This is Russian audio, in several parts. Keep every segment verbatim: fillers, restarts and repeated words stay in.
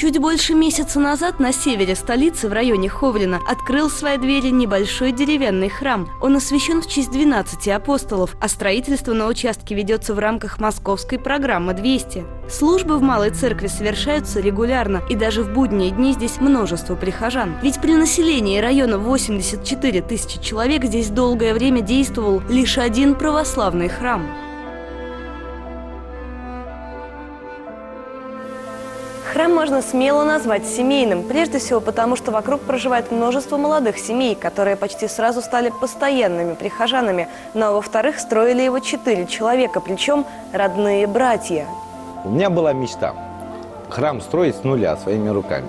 Чуть больше месяца назад на севере столицы, в районе Ховлина, открыл свои двери небольшой деревянный храм. Он освящен в честь двенадцати апостолов, а строительство на участке ведется в рамках московской программы двести. Службы в Малой Церкви совершаются регулярно, и даже в будние дни здесь множество прихожан. Ведь при населении района восемьдесят четыре тысячи человек здесь долгое время действовал лишь один православный храм. Храм можно смело назвать семейным, прежде всего потому, что вокруг проживает множество молодых семей, которые почти сразу стали постоянными прихожанами, ну а во-вторых, строили его четыре человека, причем родные братья. У меня была мечта храм строить с нуля своими руками.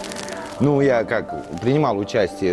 Ну, я как принимал участие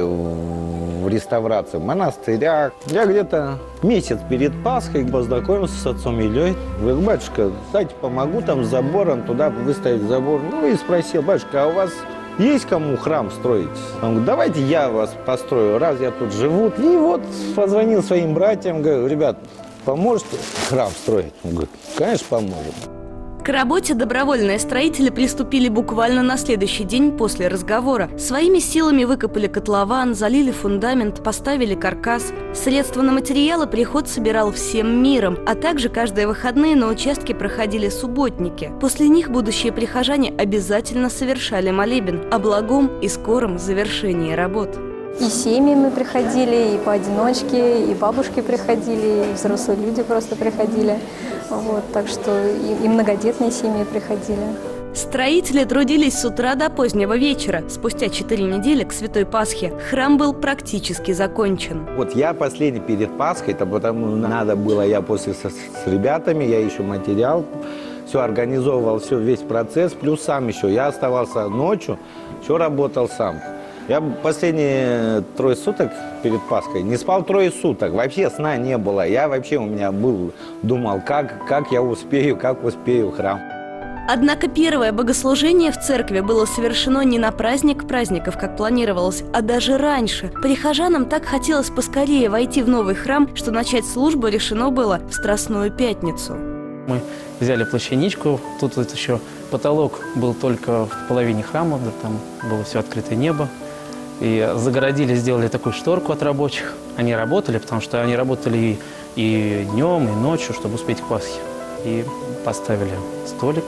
в реставрации в монастырях. Я где-то месяц перед Пасхой познакомился с отцом Ильей. Говорю, батюшка, кстати, помогу там с забором, туда выставить забор. Ну и спросил, батюшка, а у вас есть кому храм строить? Он говорит, давайте я вас построю, раз я тут живу. И вот позвонил своим братьям, говорю, ребят, поможете храм строить? Он говорит, конечно, поможем. К работе добровольные строители приступили буквально на следующий день после разговора. Своими силами выкопали котлован, залили фундамент, поставили каркас. Средства на материалы приход собирал всем миром, а также каждые выходные на участке проходили субботники. После них будущие прихожане обязательно совершали молебен о благом и скором завершении работ. И семьями приходили, и поодиночке, и бабушки приходили, и взрослые люди просто приходили. Вот, так что и, и многодетные семьи приходили. Строители трудились с утра до позднего вечера. Спустя четыре недели к Святой Пасхе храм был практически закончен. Вот я последний перед Пасхой, это потому надо было, я после с, с ребятами, я еще материал, все организовывал, все, весь процесс, плюс сам еще. Я оставался ночью, все работал сам. Я последние трое суток перед Пасхой не спал трое суток, вообще сна не было. Я вообще у меня был, думал, как, как я успею, как успею храм. Однако первое богослужение в церкви было совершено не на праздник праздников, как планировалось, а даже раньше. Прихожанам так хотелось поскорее войти в новый храм, что начать службу решено было в Страстную пятницу. Мы взяли плащаничку, тут вот еще потолок был только в половине храма, да, там было все открытое небо. И загородили, сделали такую шторку от рабочих. Они работали, потому что они работали и, и днем, и ночью, чтобы успеть к Пасхе. И поставили столик,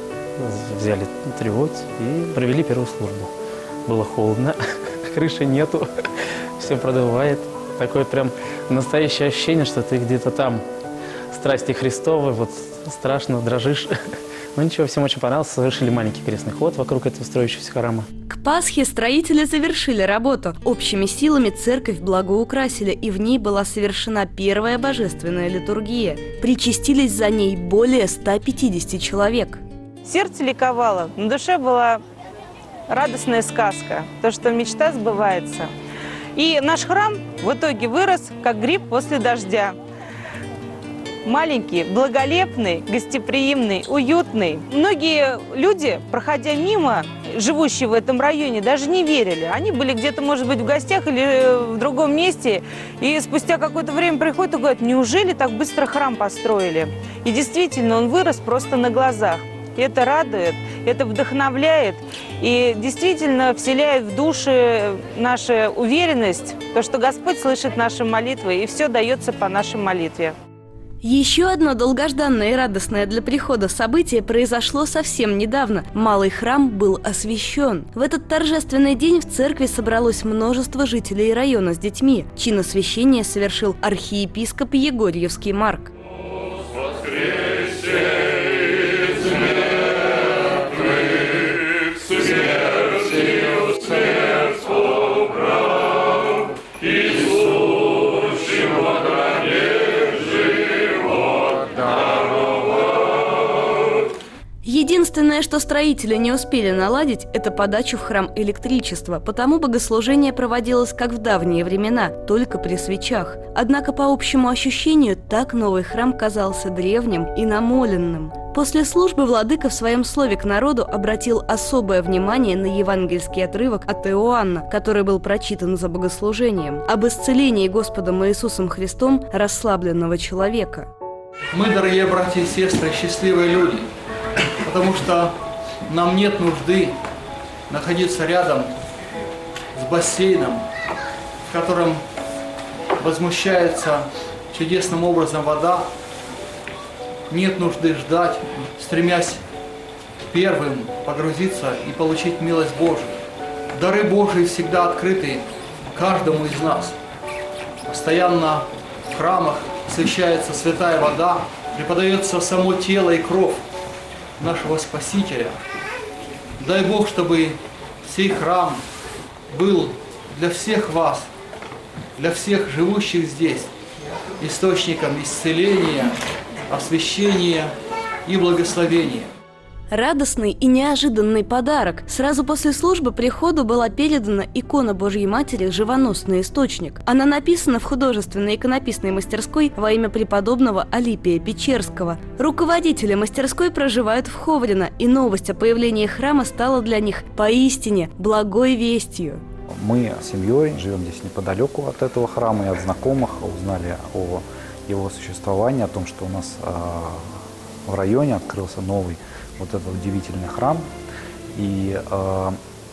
взяли тревоги и провели первую службу. Было холодно, крыши нету, все продувает. Такое прям настоящее ощущение, что ты где-то там. Страсти Христовы, вот страшно, дрожишь. Ну ничего, всем очень понравилось. Совершили маленький крестный ход вокруг этого строящегося храма. К Пасхе строители завершили работу. Общими силами церковь благоукрасили, и в ней была совершена первая божественная литургия. Причастились за ней более ста пятидесяти человек. Сердце ликовало, на душе была радостная сказка, то, что мечта сбывается. И наш храм в итоге вырос, как гриб после дождя. Маленький, благолепный, гостеприимный, уютный. Многие люди, проходя мимо, живущие в этом районе, даже не верили. Они были где-то, может быть, в гостях или в другом месте. И спустя какое-то время приходят и говорят, неужели так быстро храм построили? И действительно, он вырос просто на глазах. И это радует, это вдохновляет и действительно вселяет в души нашу уверенность, то, что Господь слышит наши молитвы, и все дается по нашей молитве. Еще одно долгожданное и радостное для прихода событие произошло совсем недавно. Малый храм был освящен. В этот торжественный день в церкви собралось множество жителей района с детьми. Чин освящения совершил архиепископ Егорьевский Марк. Единственное, что строители не успели наладить, это подачу в храм электричества, потому богослужение проводилось как в давние времена, только при свечах. Однако по общему ощущению так новый храм казался древним и намоленным. После службы владыка в своем слове к народу обратил особое внимание на евангельский отрывок от Иоанна, который был прочитан за богослужением, об исцелении Господом Иисусом Христом расслабленного человека. Мы, дорогие братья и сестры, счастливые люди, потому что нам нет нужды находиться рядом с бассейном, в котором возмущается чудесным образом вода. Нет нужды ждать, стремясь первым погрузиться и получить милость Божию. Дары Божии всегда открыты каждому из нас. Постоянно в храмах освящается святая вода, преподается само тело и кровь нашего Спасителя. Дай Бог, чтобы сей храм был для всех вас, для всех живущих здесь, источником исцеления, освящения и благословения. Радостный и неожиданный подарок. Сразу после службы приходу была передана икона Божьей Матери «Живоносный источник». Она написана в художественной иконописной мастерской во имя преподобного Алипия Печерского. Руководители мастерской проживают в Ховрино, и новость о появлении храма стала для них поистине благой вестью. Мы с семьей живем здесь неподалеку от этого храма, и от знакомых узнали о его существовании, о том, что у нас э, в районе открылся новый вот этот удивительный храм. И э,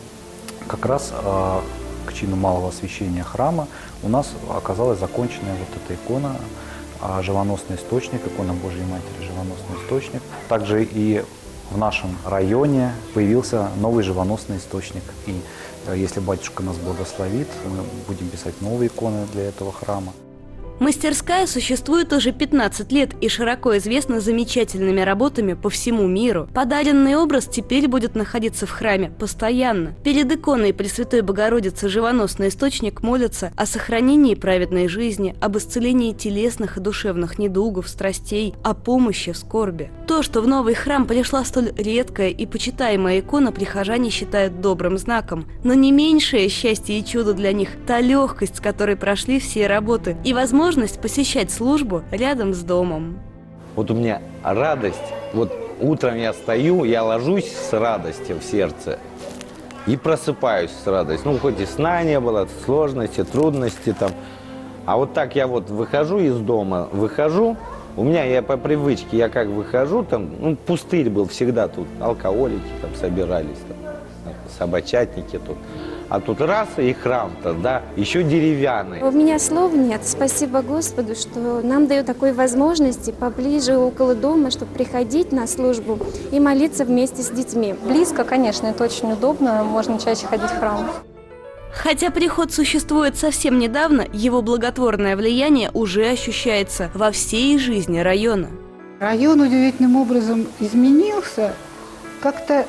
как раз э, к чину малого освящения храма у нас оказалась законченная вот эта икона э, «Живоносный источник», икона Божьей Матери «Живоносный источник». Также и в нашем районе появился новый живоносный источник. И э, если батюшка нас благословит, мы будем писать новые иконы для этого храма. Мастерская существует уже пятнадцать лет и широко известна замечательными работами по всему миру. Подаренный образ теперь будет находиться в храме постоянно. Перед иконой Пресвятой Богородицы «Живоносный источник» молятся о сохранении праведной жизни, об исцелении телесных и душевных недугов, страстей, о помощи в скорби. То, что в новый храм пришла столь редкая и почитаемая икона, прихожане считают добрым знаком. Но не меньшее счастье и чудо для них – та легкость, с которой прошли все работы, и возможность посещать службу рядом с домом. Вот у меня радость, вот утром я встаю, я ложусь с радостью в сердце и просыпаюсь с радостью. Ну, хоть и сна не было, сложности, трудности там. А вот так я вот выхожу из дома, выхожу, у меня я по привычке, я как выхожу, там, ну, пустырь был всегда тут, алкоголики там собирались, там, собачатники тут. А тут раз и храм-то, да, еще деревянный. У меня слов нет. Спасибо Господу, что нам дает такой возможности поближе, около дома, чтобы приходить на службу и молиться вместе с детьми. Близко, конечно, это очень удобно, можно чаще ходить в храм. Хотя приход существует совсем недавно, его благотворное влияние уже ощущается во всей жизни района. Район удивительным образом изменился. Как-то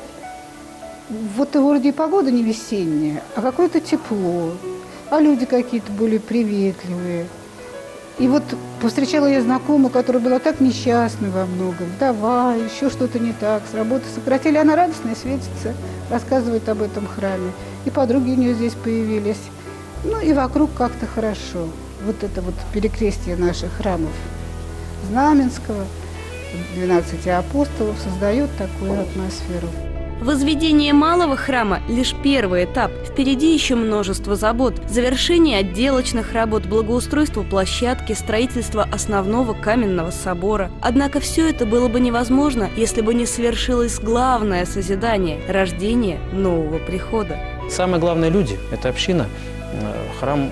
вот вроде и погода не весенняя, а какое-то тепло, а люди какие-то более приветливые. И вот повстречала я знакомую, которая была так несчастна во многом. Давай, еще что-то не так, с работы сократили. Она радостная, светится, рассказывает об этом храме. И подруги у нее здесь появились. Ну и вокруг как-то хорошо. Вот это вот перекрестие наших храмов Знаменского, двенадцати апостолов создает такую атмосферу. Возведение малого храма – лишь первый этап. Впереди еще множество забот. Завершение отделочных работ, благоустройство площадки, строительство основного каменного собора. Однако все это было бы невозможно, если бы не свершилось главное созидание – рождение нового прихода. Самое главное – люди, это община. Храм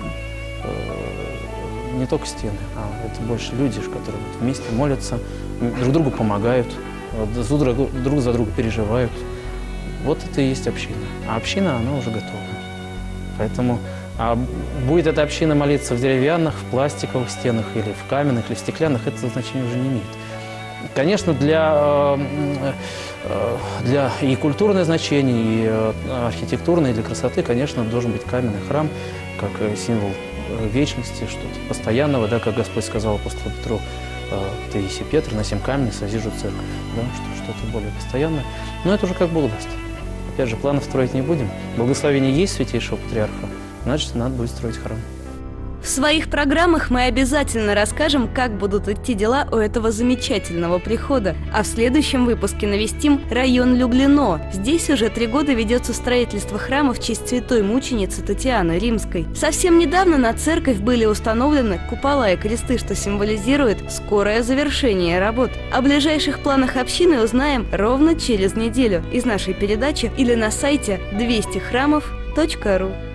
не только стены, а это больше люди, которые вместе молятся, друг другу помогают, друг за друга переживают. Вот это и есть община. А община, она уже готова. Поэтому а будет эта община молиться в деревянных, в пластиковых стенах, или в каменных, или в стеклянных, это значение уже не имеет. Конечно, для, для и культурное значение, и архитектурное, и для красоты, конечно, должен быть каменный храм, как символ вечности, что-то постоянного, да, как Господь сказал апостолу Петру: «Ты, еси Петр, на семь камней созижу церковь», да, что, что-то более постоянное. Но это уже как Бог даст. Опять же, планов строить не будем. Благословение есть святейшего патриарха, значит, надо будет строить храм. В своих программах мы обязательно расскажем, как будут идти дела у этого замечательного прихода. А в следующем выпуске навестим район Люблино. Здесь уже три года ведется строительство храма в честь святой мученицы Татьяны Римской. Совсем недавно на церковь были установлены купола и кресты, что символизирует скорое завершение работ. О ближайших планах общины узнаем ровно через неделю из нашей передачи или на сайте двести храмов точка ру.